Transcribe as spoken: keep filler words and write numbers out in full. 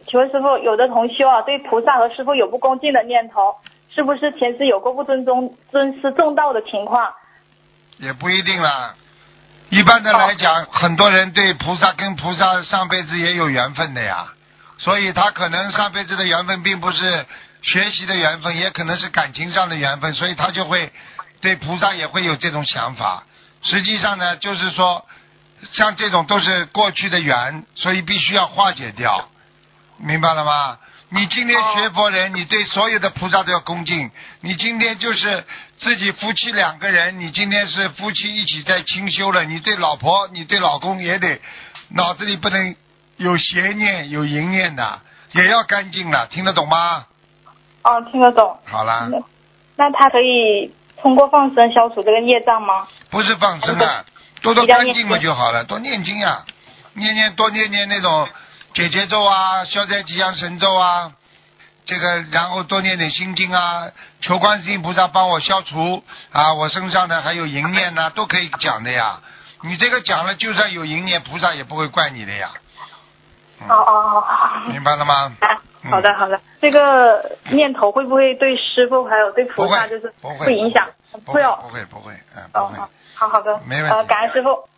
请问师傅，有的同修啊，对菩萨和师傅有不恭敬的念头，是不是前世有过不尊重、尊师重道的情况？ 也不一定啦。一般的来讲，哦、很多人对菩萨跟菩萨上辈子也有缘分的呀，所以他可能上辈子的缘分并不是学习的缘分，也可能是感情上的缘分，所以他就会对菩萨也会有这种想法。实际上呢，就是说像这种都是过去的缘，所以必须要化解掉，明白了吗？你今天学佛人，你对所有的菩萨都要恭敬。你今天就是自己夫妻两个人，你今天是夫妻一起在清修了，你对老婆你对老公也得脑子里不能有邪念有淫念的，也要干净了，听得懂吗？ 哦，听得懂。 好了。 那, 那他可以通过放生消除这个业障吗？ 不是放生啊，多多干净嘛就好了，多念经呀、啊，念念多念念那种解结咒啊，消灾吉祥神咒啊，这个然后多念点心经啊，求观世音菩萨帮我消除啊，我身上的还有淫念呐、啊，都可以讲的呀。你这个讲了，就算有淫念，菩萨也不会怪你的呀。 哦哦哦， 明白了吗？ 啊、好的好的，这个念头会不会对师傅还有对菩萨就是不会影响？ 不会哦， 不会不会，嗯， 哦，好好的， 没问题。 呃，感恩师傅。